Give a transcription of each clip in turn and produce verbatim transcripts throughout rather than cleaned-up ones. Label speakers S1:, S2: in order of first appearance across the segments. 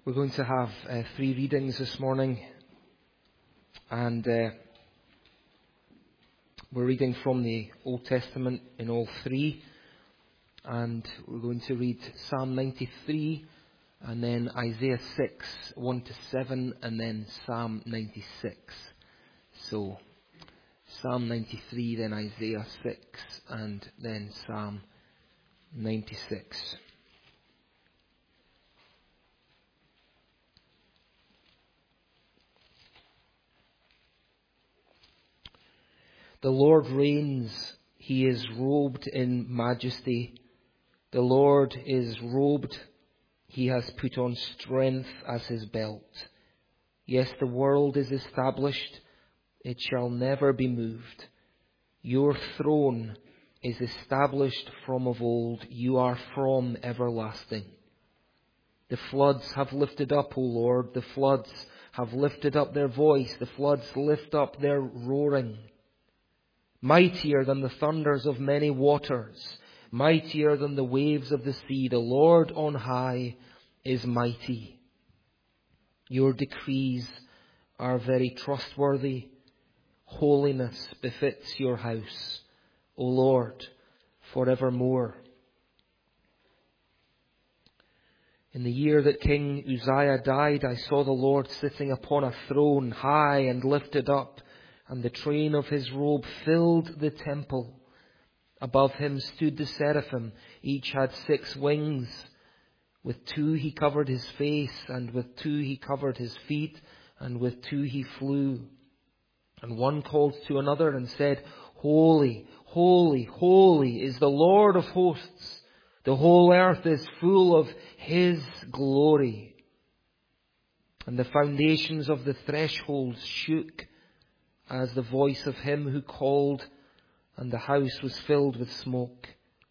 S1: We're going to have uh, three readings this morning, and uh, we're reading from the Old Testament in all three, and we're going to read Psalm ninety-three, and then Isaiah six, one to seven, and then Psalm ninety-six. So, Psalm ninety-three, then Isaiah six, and then Psalm ninety-six. The Lord reigns, He is robed in majesty. The Lord is robed, He has put on strength as His belt. Yes, the world is established, it shall never be moved. Your throne is established from of old, you are from everlasting. The floods have lifted up, O Lord, the floods have lifted up their voice, the floods lift up their roaring. Mightier than the thunders of many waters, mightier than the waves of the sea, the Lord on high is mighty. Your decrees are very trustworthy. Holiness befits your house, O Lord, forevermore. In the year that King Uzziah died, I saw the Lord sitting upon a throne, high and lifted up, and the train of His robe filled the temple. Above Him stood the seraphim. Each had six wings. With two He covered His face, and with two He covered His feet, and with two He flew. And one called to another and said, Holy, holy, holy is the Lord of hosts. The whole earth is full of His glory. And the foundations of the thresholds shook as the voice of Him who called, and the house was filled with smoke.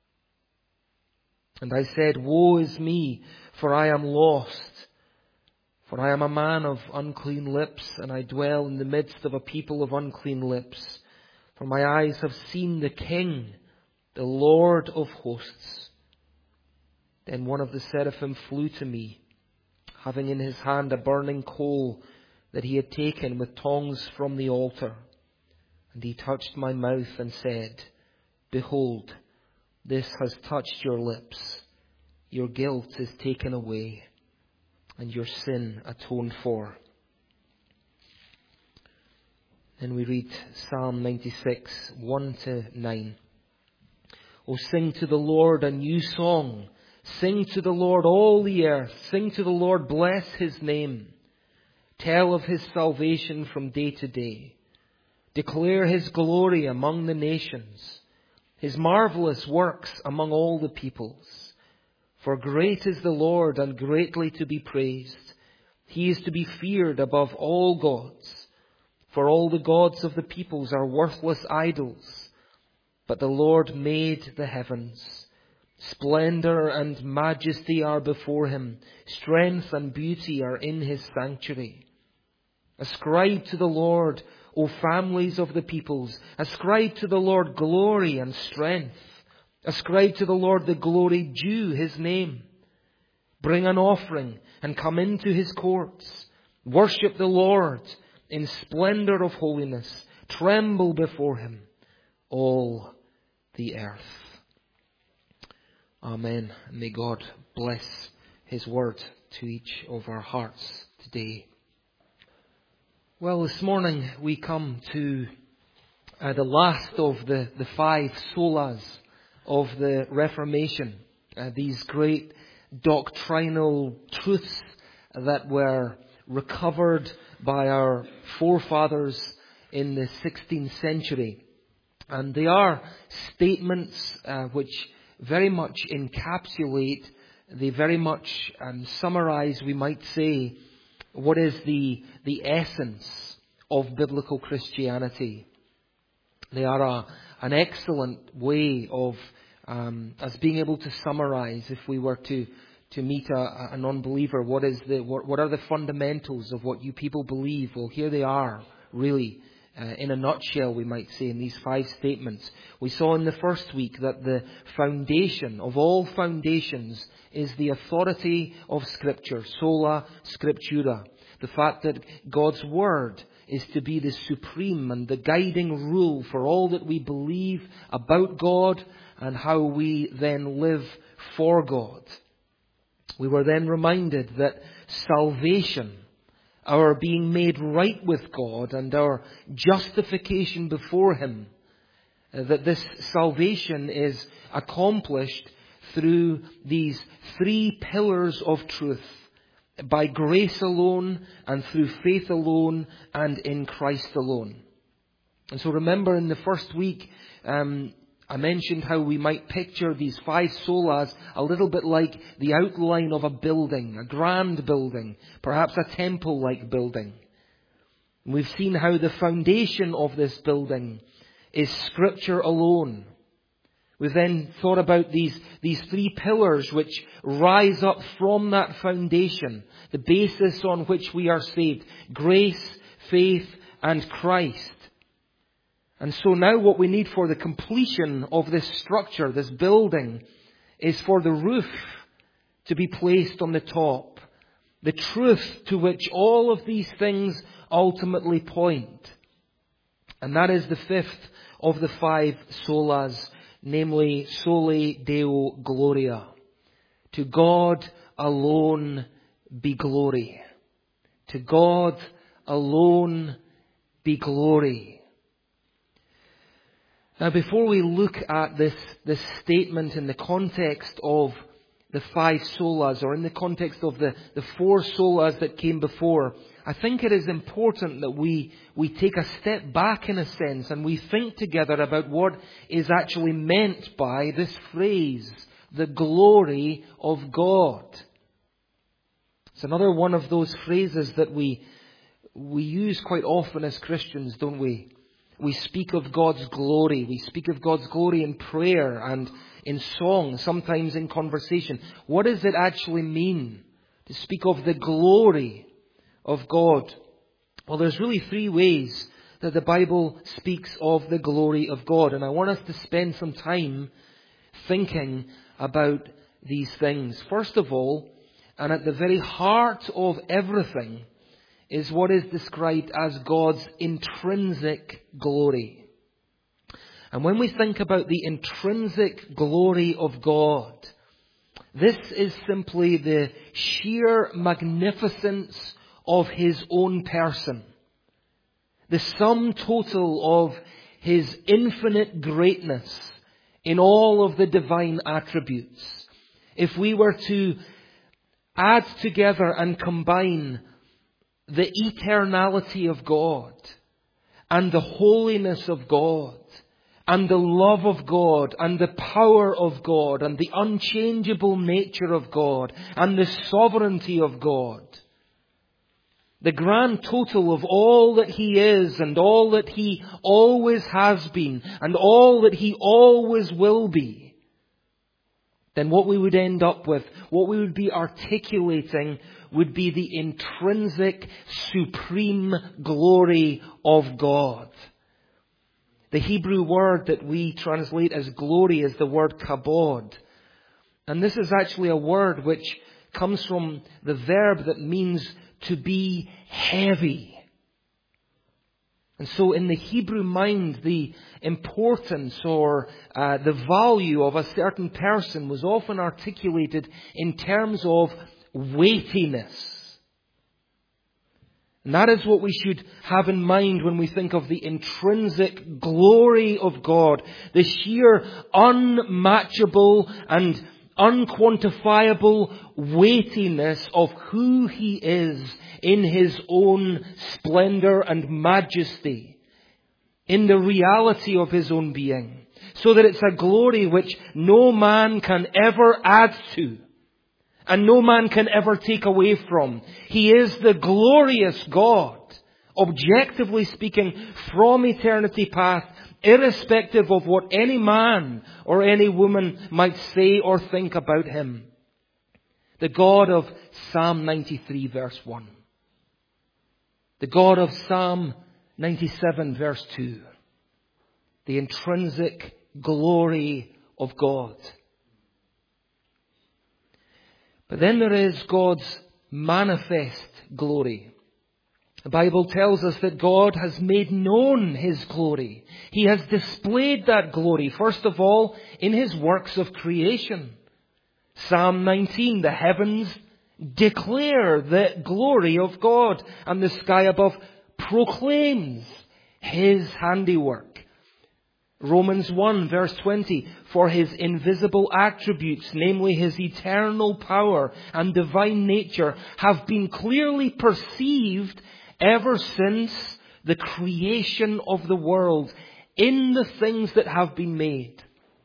S1: And I said, Woe is me, for I am lost, for I am a man of unclean lips, and I dwell in the midst of a people of unclean lips. For my eyes have seen the King, the Lord of hosts. Then one of the seraphim flew to me, having in his hand a burning coal that he had taken with tongs from the altar. And he touched my mouth and said, Behold, this has touched your lips. Your guilt is taken away, and your sin atoned for. Then we read Psalm ninety-six, one to nine. O sing to the Lord a new song. Sing to the Lord all the earth. Sing to the Lord, bless His name. Tell of His salvation from day to day. Declare His glory among the nations, His marvelous works among all the peoples. For great is the Lord and greatly to be praised. He is to be feared above all gods. For all the gods of the peoples are worthless idols. But the Lord made the heavens. Splendor and majesty are before Him. Strength and beauty are in His sanctuary. Ascribe to the Lord, O families of the peoples. Ascribe to the Lord glory and strength. Ascribe to the Lord the glory due His name. Bring an offering and come into His courts. Worship the Lord in splendor of holiness. Tremble before Him, all the earth. Amen. And may God bless His word to each of our hearts today. Well, this morning we come to uh, the last of the, the five solas of the Reformation. Uh, these great doctrinal truths that were recovered by our forefathers in the sixteenth century. And they are statements uh, which very much encapsulate, they very much um, summarize, we might say, what is the the essence of biblical Christianity. They are a, an excellent way of um, us being able to summarize, if we were to to meet a, a non-believer, what is the what, what are the fundamentals of what you people believe? Well, here they are, really. Uh, in a nutshell, we might say, in these five statements. We saw in the first week that the foundation of all foundations is the authority of Scripture, sola scriptura. The fact that God's Word is to be the supreme and the guiding rule for all that we believe about God and how we then live for God. We were then reminded that salvation, our being made right with God and our justification before Him, that this salvation is accomplished through these three pillars of truth, by grace alone and through faith alone and in Christ alone. And so remember, in the first week, um, I mentioned how we might picture these five solas a little bit like the outline of a building, a grand building, perhaps a temple-like building. And we've seen how the foundation of this building is Scripture alone. We've then thought about these, these three pillars which rise up from that foundation, the basis on which we are saved: grace, faith, and Christ. And so now what we need for the completion of this structure, this building, is for the roof to be placed on the top. The truth to which all of these things ultimately point. And that is the fifth of the five solas, namely Soli Deo Gloria. To God alone be glory. To God alone be glory. Now, before we look at this, this statement in the context of the five solas, or in the context of the, the four solas that came before, I think it is important that we, we take a step back in a sense and we think together about what is actually meant by this phrase, the glory of God. It's another one of those phrases that we, we use quite often as Christians, don't we? We speak of God's glory. We speak of God's glory in prayer and in song, sometimes in conversation. What does it actually mean to speak of the glory of God? Well, there's really three ways that the Bible speaks of the glory of God. And I want us to spend some time thinking about these things. First of all, and at the very heart of everything, is what is described as God's intrinsic glory. And when we think about the intrinsic glory of God, this is simply the sheer magnificence of His own person. The sum total of His infinite greatness in all of the divine attributes. If we were to add together and combine the eternality of God and the holiness of God and the love of God and the power of God and the unchangeable nature of God and the sovereignty of God, the grand total of all that He is and all that He always has been and all that He always will be, then what we would end up with, what we would be articulating, would be the intrinsic, supreme glory of God. The Hebrew word that we translate as glory is the word kabod. And this is actually a word which comes from the verb that means to be heavy. And so in the Hebrew mind, the importance or uh, the value of a certain person was often articulated in terms of weightiness. And that is what we should have in mind when we think of the intrinsic glory of God, the sheer unmatchable and unquantifiable weightiness of who He is in His own splendor and majesty, in the reality of His own being, so that it's a glory which no man can ever add to. And no man can ever take away from. He is the glorious God, objectively speaking, from eternity past, irrespective of what any man or any woman might say or think about Him. The God of Psalm ninety-three verse one. The God of Psalm ninety-seven verse two. The intrinsic glory of God. But then there is God's manifest glory. The Bible tells us that God has made known His glory. He has displayed that glory, first of all, in His works of creation. Psalm nineteen, the heavens declare the glory of God, and the sky above proclaims His handiwork. Romans one verse twenty, for His invisible attributes, namely His eternal power and divine nature, have been clearly perceived ever since the creation of the world in the things that have been made.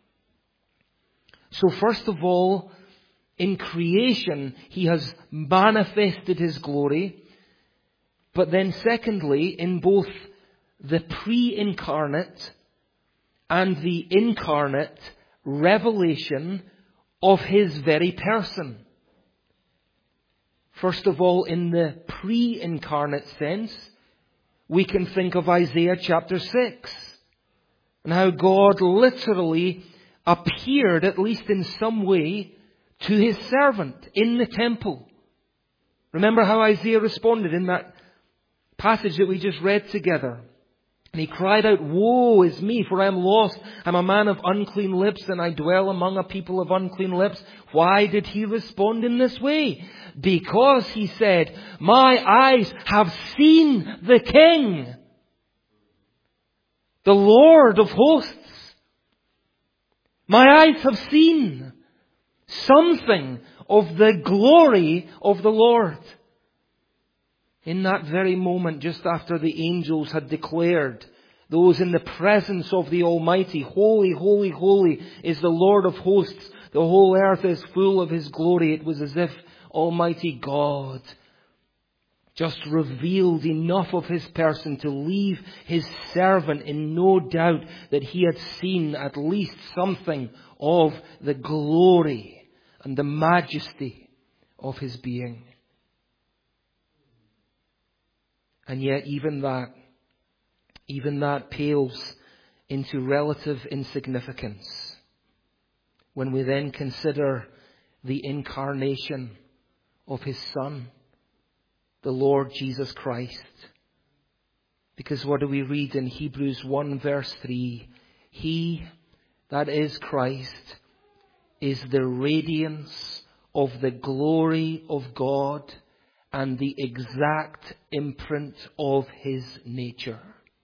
S1: So first of all, in creation, He has manifested His glory. But then secondly, in both the pre-incarnate and the incarnate revelation of His very person. First of all, in the pre-incarnate sense, we can think of Isaiah chapter six, and how God literally appeared, at least in some way, to His servant in the temple. Remember how Isaiah responded in that passage that we just read together. And he cried out, woe is me, for I am lost. I'm a man of unclean lips, and I dwell among a people of unclean lips. Why did he respond in this way? Because, he said, my eyes have seen the King, the Lord of hosts. My eyes have seen something of the glory of the Lord. In that very moment, just after the angels had declared, those in the presence of the Almighty, holy, holy, holy is the Lord of hosts. The whole earth is full of His glory. It was as if Almighty God just revealed enough of His person to leave His servant in no doubt that he had seen at least something of the glory and the majesty of His being. And yet even that, even that pales into relative insignificance when we then consider the incarnation of His Son, the Lord Jesus Christ. Because what do we read in Hebrews one verse three? He, that is Christ, is the radiance of the glory of God and the exact imprint of His nature.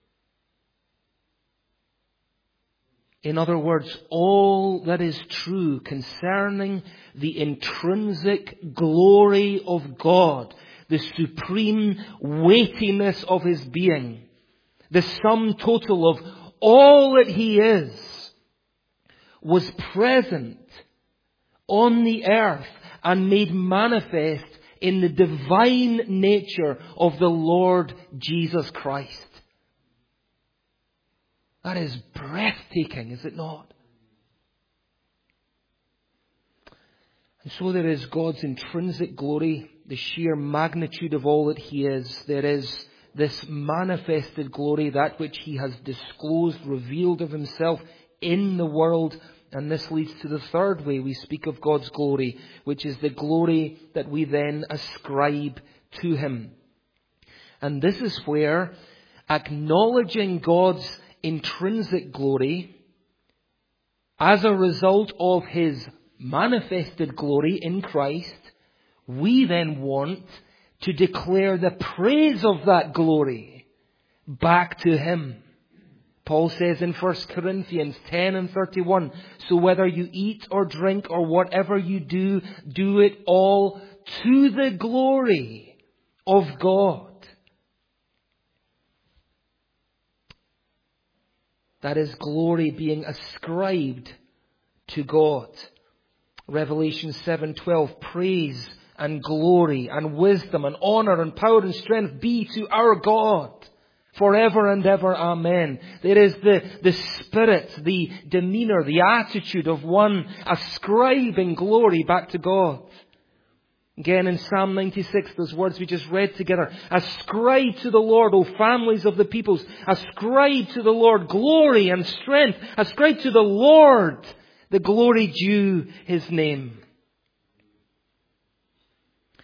S1: In other words, all that is true concerning the intrinsic glory of God, the supreme weightiness of His being, the sum total of all that He is, was present on the earth and made manifest in the divine nature of the Lord Jesus Christ. That is breathtaking, is it not? And so there is God's intrinsic glory, the sheer magnitude of all that He is. There is this manifested glory, that which He has disclosed, revealed of Himself in the world. And this leads to the third way we speak of God's glory, which is the glory that we then ascribe to Him. And this is where acknowledging God's intrinsic glory as a result of His manifested glory in Christ, we then want to declare the praise of that glory back to Him. Paul says in First Corinthians ten and thirty-one, so whether you eat or drink or whatever you do, do it all to the glory of God. That is glory being ascribed to God. Revelation seven twelve, praise and glory and wisdom and honor and power and strength be to our God forever and ever. Amen. There is the, the spirit, the demeanor, the attitude of one ascribing glory back to God. Again in Psalm ninety-six, those words we just read together. Ascribe to the Lord, O families of the peoples. Ascribe to the Lord glory and strength. Ascribe to the Lord the glory due His name.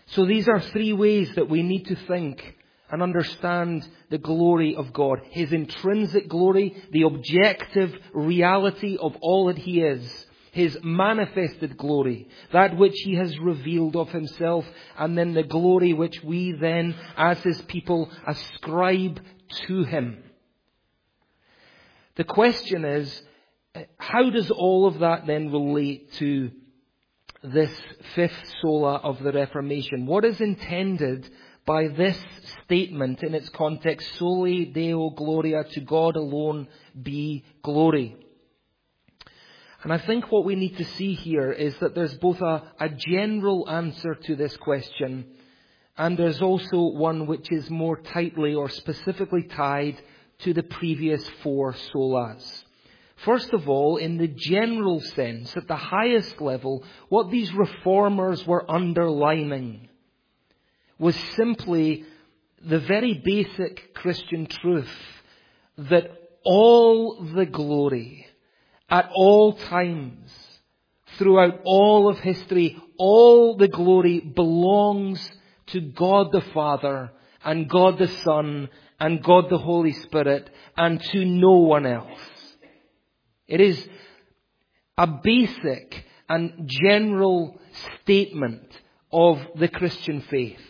S1: So these are three ways that we need to think and understand the glory of God. His intrinsic glory, the objective reality of all that He is. His manifested glory, that which He has revealed of Himself, and then the glory which we then, as His people, ascribe to Him. The question is, how does all of that then relate to this fifth sola of the Reformation? What is intended by this statement in its context, Soli Deo Gloria, to God alone be glory? And I think what we need to see here is that there's both a, a general answer to this question, and there's also one which is more tightly or specifically tied to the previous four solas. First of all, in the general sense, at the highest level, what these reformers were underlining was simply the very basic Christian truth that all the glory, at all times, throughout all of history, all the glory belongs to God the Father and God the Son and God the Holy Spirit, and to no one else. It is a basic and general statement of the Christian faith.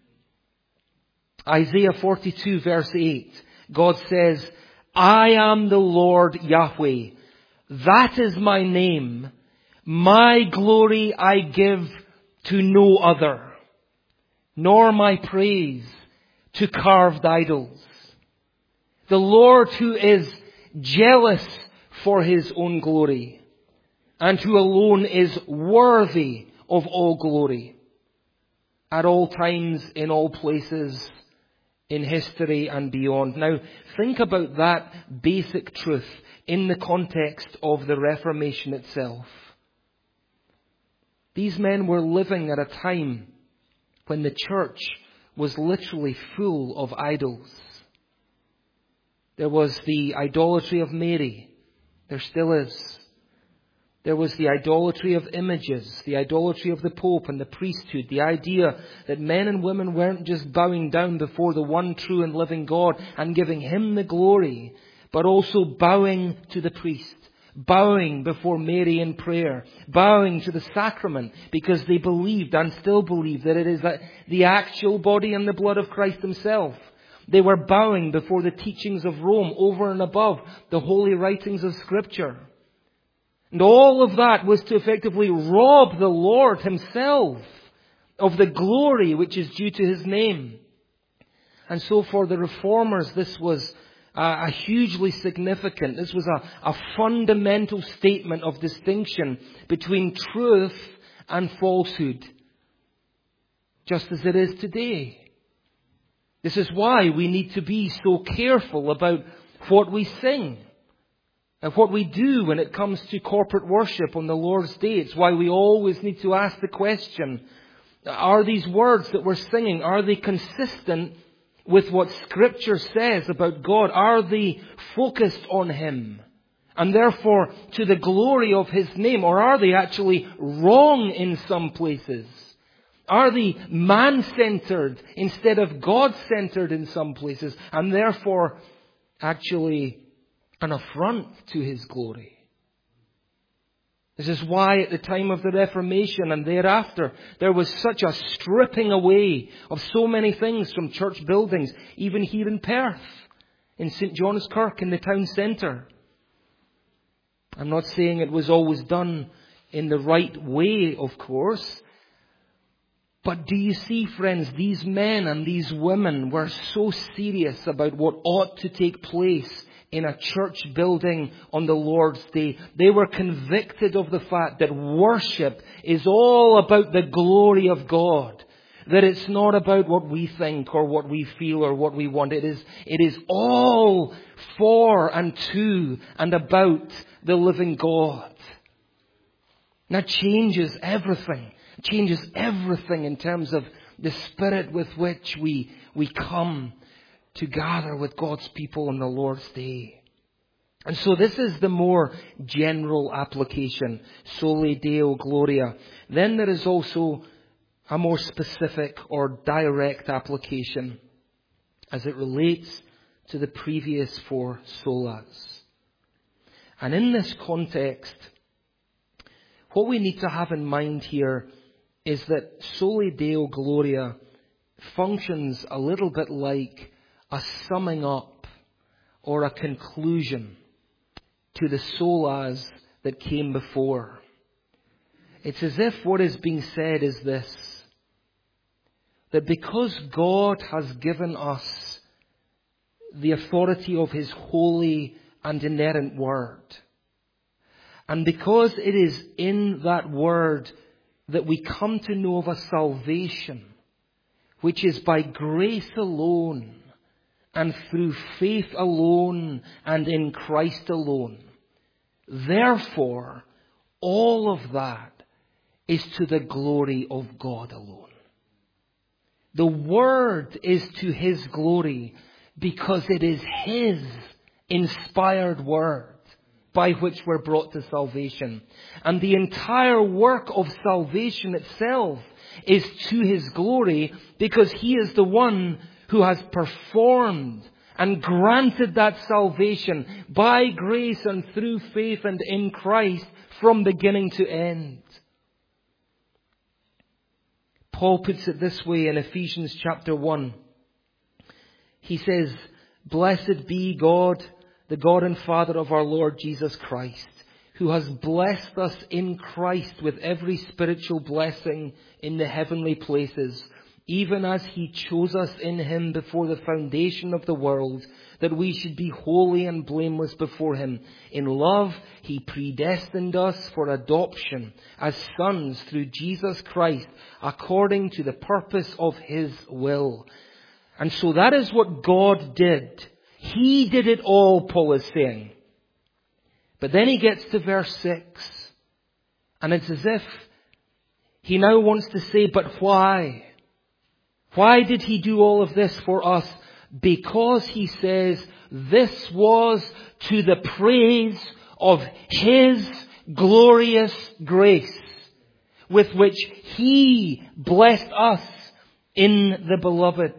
S1: Isaiah forty-two verse eight, God says, I am the Lord Yahweh. That is my name. My glory I give to no other, nor my praise to carved idols. The Lord who is jealous for His own glory, and who alone is worthy of all glory, at all times, in all places, in history and beyond. Now, think about that basic truth in the context of the Reformation itself. These men were living at a time when the church was literally full of idols. There was the idolatry of Mary. There still is. There was the idolatry of images, the idolatry of the Pope and the priesthood, the idea that men and women weren't just bowing down before the one true and living God and giving Him the glory, but also bowing to the priest, bowing before Mary in prayer, bowing to the sacrament, because they believed and still believe that it is the actual body and the blood of Christ Himself. They were bowing before the teachings of Rome over and above the holy writings of Scripture. And all of that was to effectively rob the Lord Himself of the glory which is due to His name. And so for the Reformers, this was a hugely significant, this was a, a fundamental statement of distinction between truth and falsehood, just as it is today. This is why we need to be so careful about what we sing and what we do when it comes to corporate worship on the Lord's Day. It's why we always need to ask the question, are these words that we're singing, are they consistent with what Scripture says about God? Are they focused on Him and therefore to the glory of His name? Or are they actually wrong in some places? Are they man-centered instead of God-centered in some places, and therefore actually an affront to His glory? This is why at the time of the Reformation and thereafter, there was such a stripping away of so many things from church buildings, even here in Perth, in Saint John's Kirk in the town centre. I'm not saying it was always done in the right way, of course. But do you see, friends, these men and these women were so serious about what ought to take place in a church building on the Lord's Day. They were convicted of the fact that worship is all about the glory of God. That it's not about what we think or what we feel or what we want. It is, it is all for and to and about the living God. And that changes everything. It changes everything in terms of the spirit with which we, we come to gather with God's people on the Lord's Day. And so this is the more general application. Soli Deo Gloria. Then there is also a more specific or direct application as it relates to the previous four solas. And in this context, what we need to have in mind here is that Soli Deo Gloria functions a little bit like a summing up or a conclusion to the solas that came before. It's as if what is being said is this, that because God has given us the authority of His holy and inerrant Word, and because it is in that Word that we come to know of a salvation which is by grace alone and through faith alone and in Christ alone, therefore all of that is to the glory of God alone. The Word is to His glory because it is His inspired Word by which we're brought to salvation. And the entire work of salvation itself is to His glory because He is the one who has performed and granted that salvation by grace and through faith and in Christ from beginning to end. Paul puts it this way in Ephesians chapter one. He says, "Blessed be God, the God and Father of our Lord Jesus Christ, who has blessed us in Christ with every spiritual blessing in the heavenly places, even as He chose us in Him before the foundation of the world, that we should be holy and blameless before Him. In love, He predestined us for adoption as sons through Jesus Christ, according to the purpose of His will." And so that is what God did. He did it all, Paul is saying. But then he gets to verse six. And it's as if he now wants to say, but why? Why did He do all of this for us? Because, he says, this was to the praise of His glorious grace, with which He blessed us in the Beloved.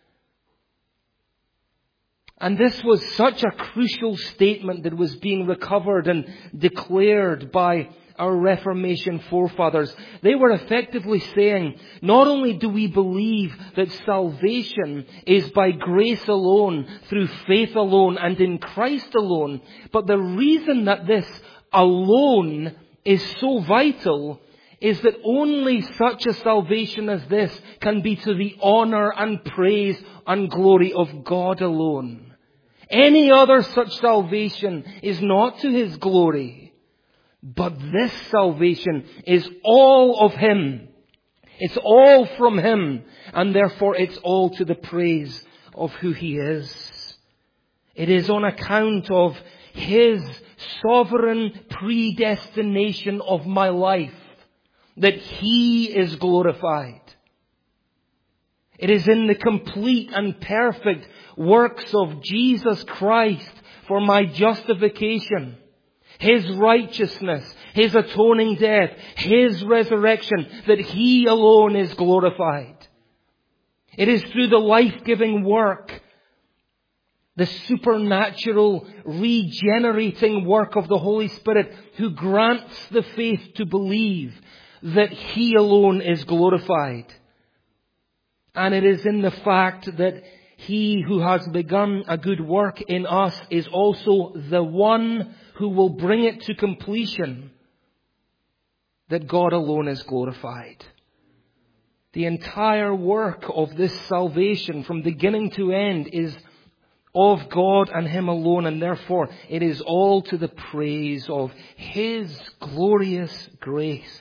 S1: And this was such a crucial statement that was being recovered and declared by our Reformation forefathers. They were effectively saying, not only do we believe that salvation is by grace alone, through faith alone, and in Christ alone, but the reason that this alone is so vital is that only such a salvation as this can be to the honor and praise and glory of God alone. Any other such salvation is not to His glory. But this salvation is all of Him. It's all from Him. And therefore it's all to the praise of who He is. It is on account of His sovereign predestination of my life that He is glorified. It is in the complete and perfect works of Jesus Christ for my justification, His righteousness, His atoning death, His resurrection, that He alone is glorified. It is through the life-giving work, the supernatural regenerating work of the Holy Spirit who grants the faith to believe, that He alone is glorified. And it is in the fact that He who has begun a good work in us is also the one who will bring it to completion, that God alone is glorified. The entire work of this salvation from beginning to end is of God and Him alone, and therefore it is all to the praise of His glorious grace.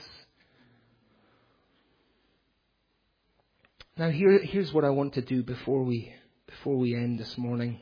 S1: Now here, here's what I want to do before we before we end this morning.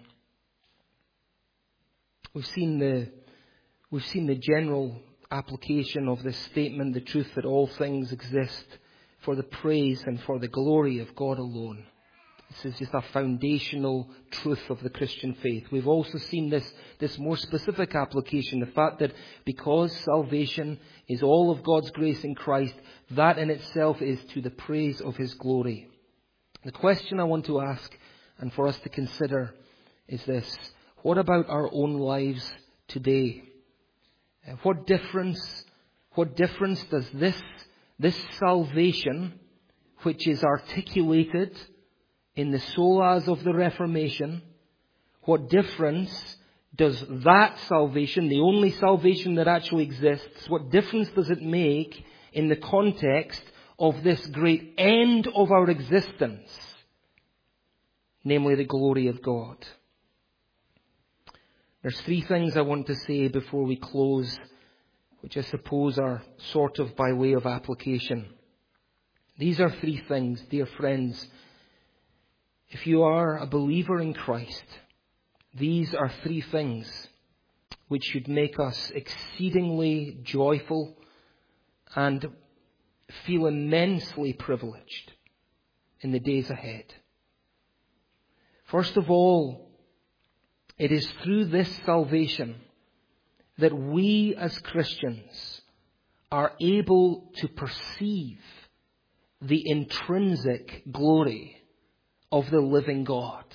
S1: We've seen the we've seen the general application of this statement, the truth that all things exist for the praise and for the glory of God alone. This is just a foundational truth of the Christian faith. We've also seen this, this more specific application, the fact that because salvation is all of God's grace in Christ, that in itself is to the praise of His glory. The question I want to ask and for us to consider is this: what about our own lives today? What difference, what difference does this, this salvation, which is articulated in the solas of the Reformation, what difference does that salvation, the only salvation that actually exists, what difference does it make in the context of this great end of our existence, namely the glory of God? There's three things I want to say before we close, which I suppose are sort of by way of application. These are three things, dear friends. If you are a believer in Christ, these are three things which should make us exceedingly joyful and feel immensely privileged in the days ahead. First of all, it is through this salvation that we as Christians are able to perceive the intrinsic glory of the living God.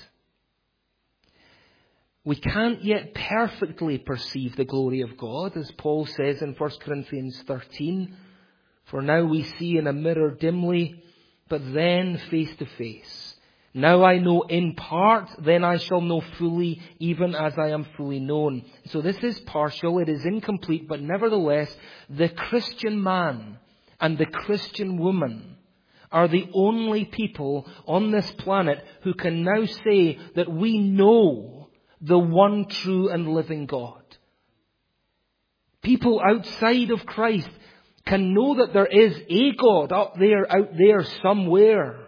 S1: We can't yet perfectly perceive the glory of God, as Paul says in First Corinthians thirteen. For now we see in a mirror dimly, but then face to face. Now I know in part, then I shall know fully, even as I am fully known. So this is partial, it is incomplete, but nevertheless, the Christian man and the Christian woman are the only people on this planet who can now say that we know the one true and living God. People outside of Christ can know that there is a God up there, out there somewhere.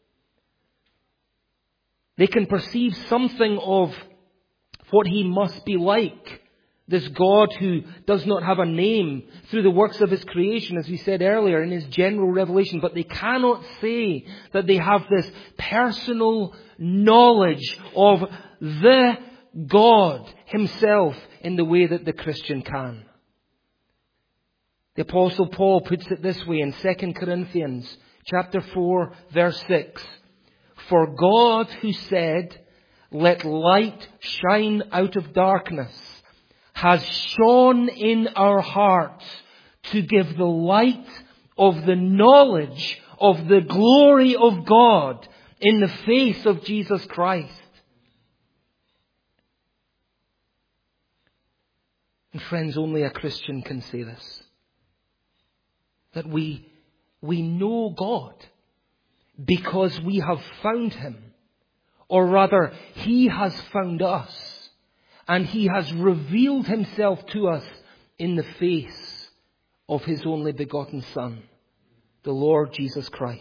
S1: They can perceive something of what He must be like. This God who does not have a name through the works of His creation, as we said earlier, in His general revelation. But they cannot say that they have this personal knowledge of the God Himself in the way that the Christian can. The Apostle Paul puts it this way in Second Corinthians chapter four, verse six. For God who said, "Let light shine out of darkness," has shone in our hearts to give the light of the knowledge of the glory of God in the face of Jesus Christ. And friends, only a Christian can say this. That we, we know God because we have found Him. Or rather, He has found us. And He has revealed Himself to us in the face of His only begotten Son, the Lord Jesus Christ.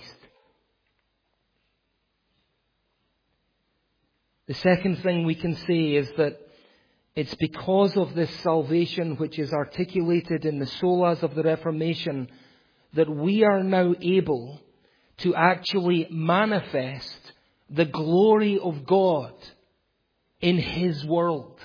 S1: The second thing we can say is that it's because of this salvation which is articulated in the solas of the Reformation that we are now able to actually manifest the glory of God in His world.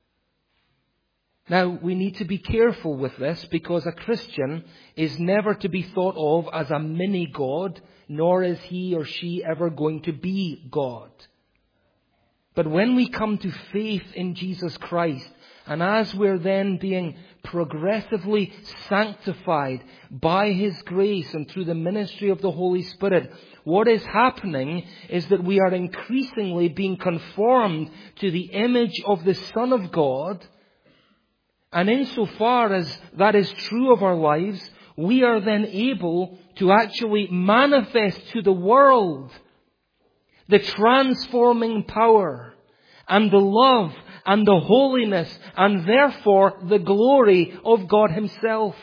S1: Now, we need to be careful with this because a Christian is never to be thought of as a mini-God, nor is he or she ever going to be God. But when we come to faith in Jesus Christ, and as we're then being progressively sanctified by His grace and through the ministry of the Holy Spirit, what is happening is that we are increasingly being conformed to the image of the Son of God. And insofar as that is true of our lives, we are then able to actually manifest to the world the transforming power and the love and the holiness and therefore the glory of God Himself.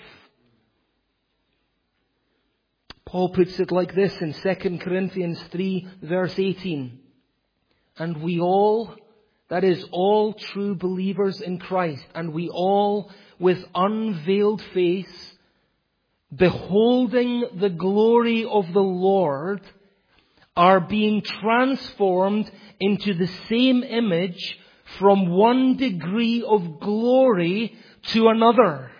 S1: Paul puts it like this in Second Corinthians three, verse eighteen. And we all, that is, all true believers in Christ, and we all, with unveiled face, beholding the glory of the Lord, are being transformed into the same image from one degree of glory to another.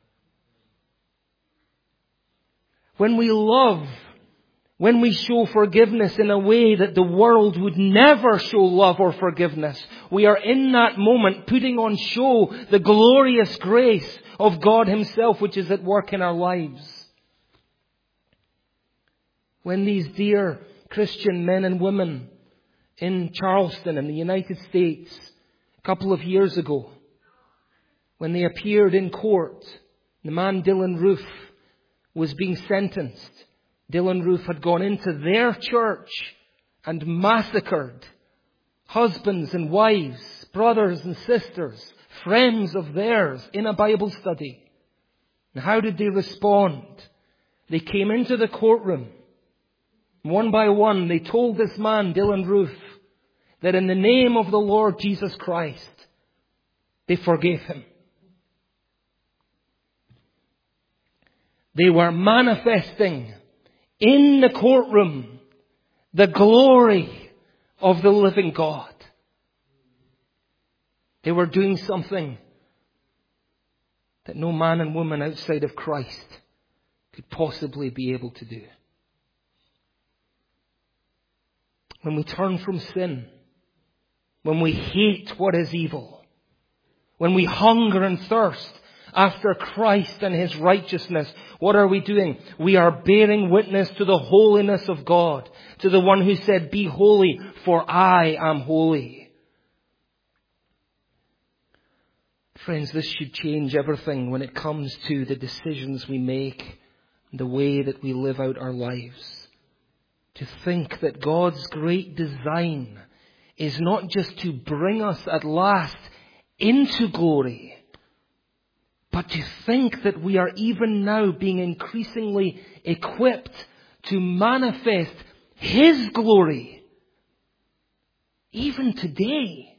S1: When we love, when we show forgiveness in a way that the world would never show love or forgiveness, we are in that moment putting on show the glorious grace of God Himself, which is at work in our lives. When these dear Christian men and women in Charleston in the United States a couple of years ago, when they appeared in court, the man Dylan Roof was being sentenced. Dylan Roof had gone into their church and massacred husbands and wives, brothers and sisters, friends of theirs in a Bible study. And how did they respond? They came into the courtroom. One by one, they told this man, Dylan Roof, that in the name of the Lord Jesus Christ, they forgave him. They were manifesting in the courtroom the glory of the living God. They were doing something that no man and woman outside of Christ could possibly be able to do. When we turn from sin, when we hate what is evil, when we hunger and thirst after Christ and His righteousness, what are we doing? We are bearing witness to the holiness of God, to the one who said, "Be holy, for I am holy." Friends, this should change everything when it comes to the decisions we make and the way that we live out our lives. To think that God's great design is not just to bring us at last into glory, but to think that we are even now being increasingly equipped to manifest His glory, even today,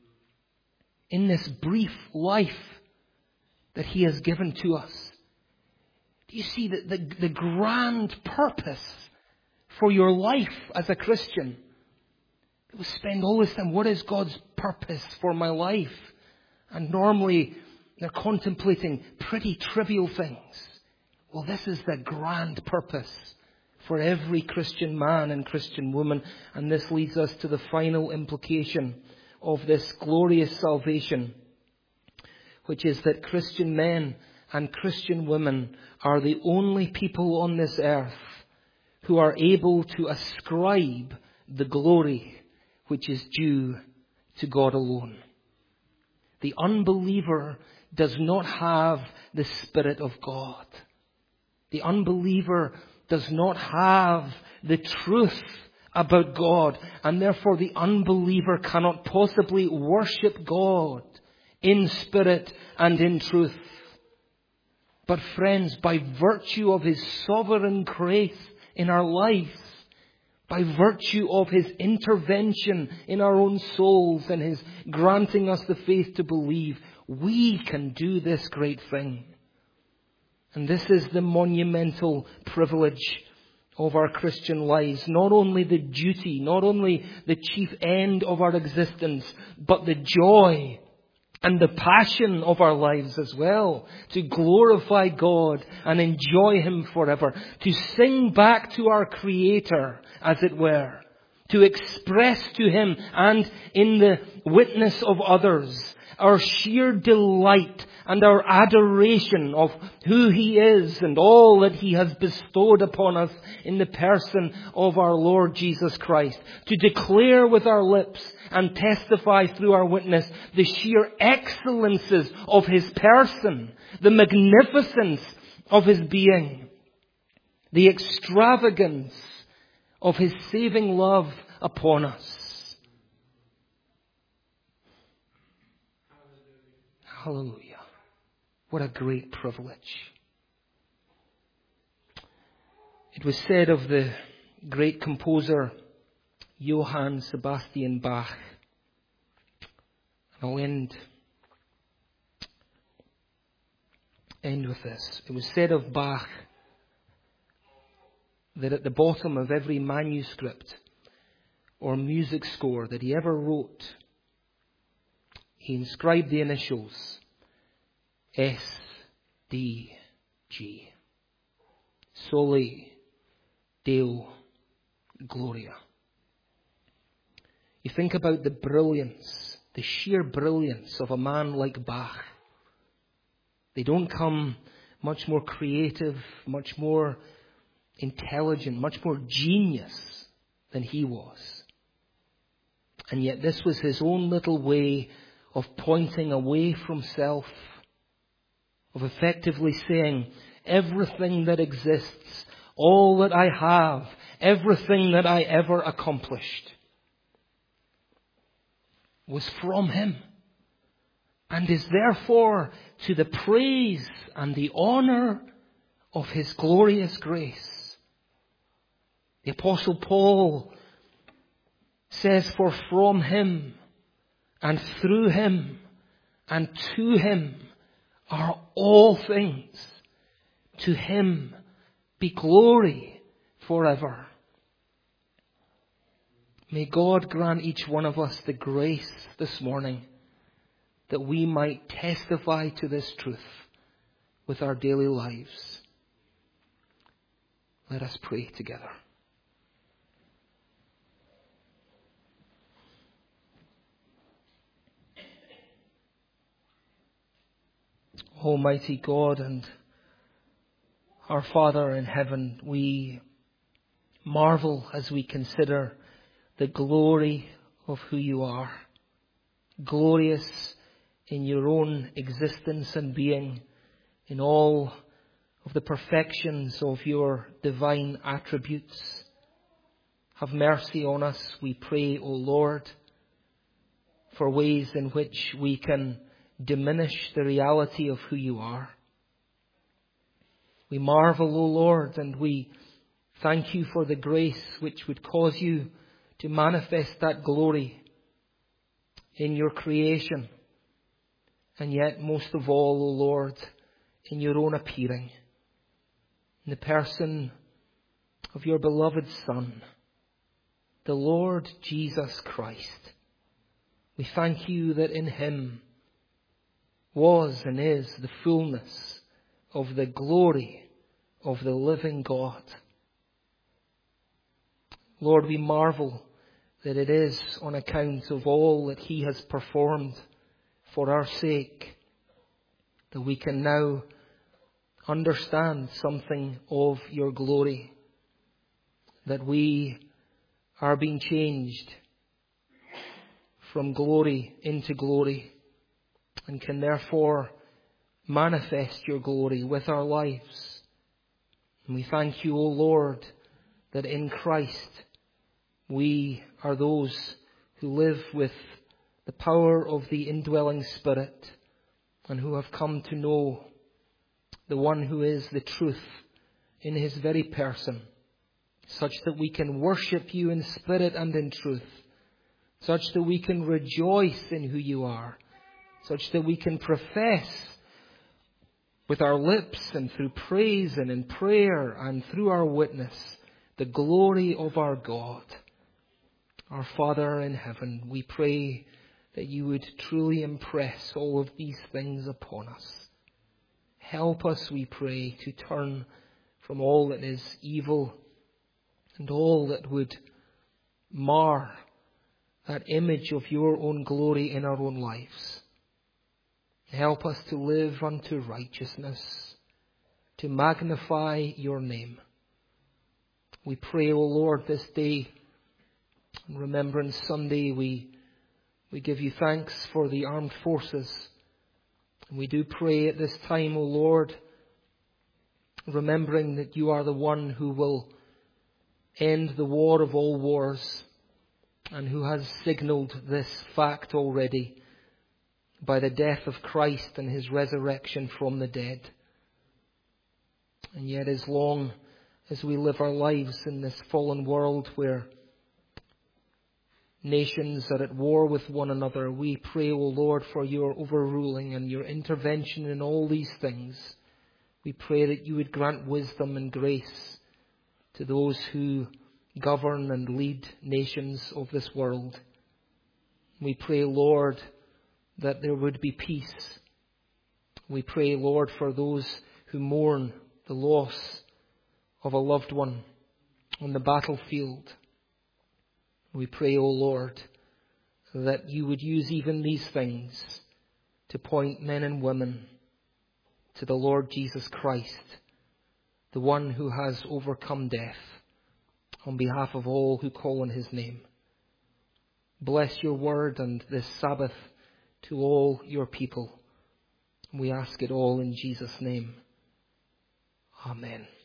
S1: in this brief life that He has given to us. Do you see the, the, the grand purpose for your life as a Christian? We spend all this time, what is God's purpose for my life? And normally they're contemplating pretty trivial things. Well, this is the grand purpose for every Christian man and Christian woman. And this leads us to the final implication of this glorious salvation, which is that Christian men and Christian women are the only people on this earth who are able to ascribe the glory which is due to God alone. The unbeliever does not have the Spirit of God. The unbeliever does not have the truth about God, and therefore the unbeliever cannot possibly worship God in spirit and in truth. But friends, by virtue of His sovereign grace in our lives, by virtue of His intervention in our own souls and His granting us the faith to believe, we can do this great thing. And this is the monumental privilege of our Christian lives. Not only the duty, not only the chief end of our existence, but the joy and the passion of our lives as well, to glorify God and enjoy Him forever, to sing back to our Creator, as it were, to express to Him and in the witness of others our sheer delight and our adoration of who He is and all that He has bestowed upon us in the person of our Lord Jesus Christ. To declare with our lips and testify through our witness the sheer excellences of His person, the magnificence of His being, the extravagance of His saving love upon us. Hallelujah. What a great privilege. It was said of the great composer Johann Sebastian Bach, and I'll end, end with this. It was said of Bach that at the bottom of every manuscript or music score that he ever wrote, he inscribed the initials S D G. Soli Deo Gloria. You think about the brilliance, the sheer brilliance of a man like Bach. They don't come much more creative, much more intelligent, much more genius than he was. And yet this was his own little way of pointing away from self, of effectively saying, everything that exists, all that I have, everything that I ever accomplished was from him, and is therefore to the praise and the honor of his glorious grace. The Apostle Paul says, for from him and through him and to him are all things. To him be glory forever. May God grant each one of us the grace this morning that we might testify to this truth with our daily lives. Let us pray together. Almighty God and our Father in heaven, we marvel as we consider the glory of who you are. Glorious in your own existence and being, in all of the perfections of your divine attributes. Have mercy on us, we pray, O Lord, for ways in which we can diminish the reality of who you are. We marvel, O Lord, and we thank you for the grace which would cause you to manifest that glory in your creation. And yet, most of all, O Lord, in your own appearing, in the person of your beloved Son, the Lord Jesus Christ. We thank you that in him was and is the fullness of the glory of the living God. Lord, we marvel that it is on account of all that he has performed for our sake that we can now understand something of your glory, that we are being changed from glory into glory and can therefore manifest your glory with our lives. And we thank you, O Lord, that in Christ we are those who live with the power of the indwelling Spirit and who have come to know the one who is the truth in his very person, such that we can worship you in spirit and in truth, such that we can rejoice in who you are, such that we can profess with our lips and through praise and in prayer and through our witness the glory of our God. Our Father in heaven, we pray that you would truly impress all of these things upon us. Help us, we pray, to turn from all that is evil and all that would mar that image of your own glory in our own lives. Help us to live unto righteousness, to magnify your name. We pray, O Lord, this day, on Remembrance Sunday, we, we give you thanks for the armed forces. And we do pray at this time, O Lord, remembering that you are the one who will end the war of all wars and who has signalled this fact already by the death of Christ and his resurrection from the dead. And yet as long as we live our lives in this fallen world where nations are at war with one another, we pray, O Lord, for your overruling and your intervention in all these things. We pray that you would grant wisdom and grace to those who govern and lead nations of this world. We pray, Lord, that there would be peace. We pray, Lord, for those who mourn the loss of a loved one on the battlefield. We pray, O Lord, that you would use even these things to point men and women to the Lord Jesus Christ, the one who has overcome death, on behalf of all who call on his name. Bless your word and this Sabbath to all your people. We ask it all in Jesus' name. Amen.